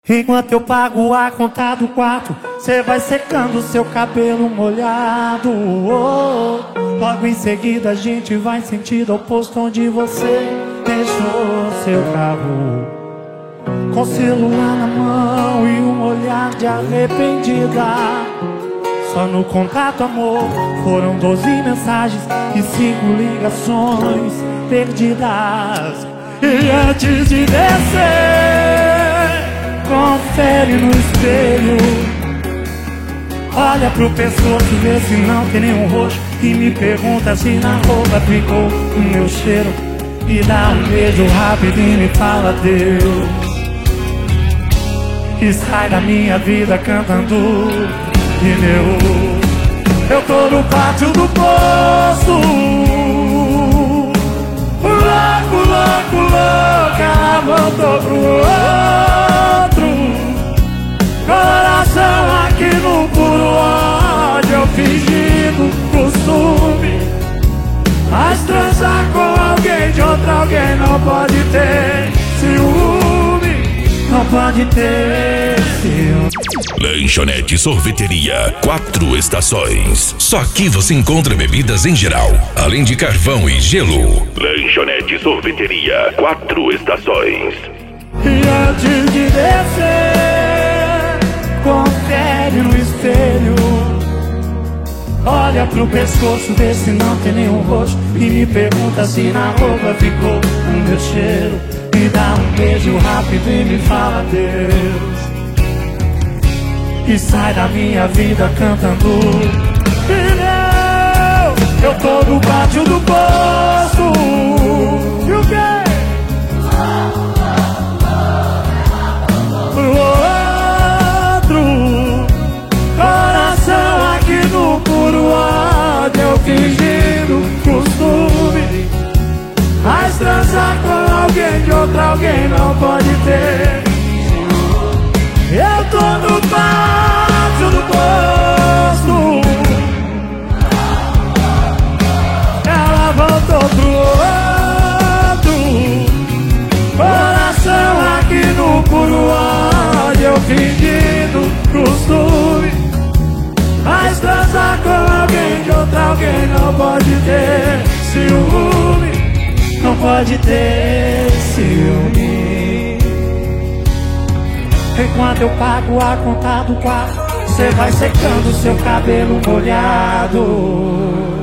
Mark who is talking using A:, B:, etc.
A: Enquanto eu pago a conta do quarto, cê vai secando seu cabelo molhado. Logo em seguida a gente vai sentido oposto onde você deixou seu carro, com o celular na mão e um olhar de arrependida. Só no contato, amor, foram 12 mensagens e 5 ligações perdidas. E antes de descer, confere no espelho, olha pro pescoço, vê se não tem nenhum roxo, e me pergunta se na roupa ficou o meu cheiro, e dá um beijo rápido e me fala Deus. E sai da minha vida cantando pneu. Eu tô no pátio do poço, louco, louco, louco, ela voltou pro outro. Coração aqui no puro ódio, eu fingindo costume, mas transar com alguém de outro alguém não pode ter ciúme, não pode ter ciúme.
B: Lanchonete Sorveteria 4 Estações. Só aqui você encontra bebidas em geral, além de carvão e gelo. Lanchonete Sorveteria 4 Estações.
A: E antes de descer, confere no espelho, olha pro pescoço, vê se não tem nenhum roxo, e me pergunta se na roupa ficou o meu cheiro, e dá um beijo rápido e me fala Deus. E sai da minha vida cantando pneu. Eu tô no pátio do poço. E o quê? Pro outro. Coração aqui no puro ódio, eu fingindo costume, mas transar com alguém de outro alguém não pode ter. Eu tô no pátio do posto, ela voltou pro outro. Coração aqui no puro ódio, eu fingindo costume, mas transar com alguém de outro alguém não pode ter ciúme, não pode ter ciúme. Enquanto eu pago a conta do quarto, cê vai secando seu cabelo molhado.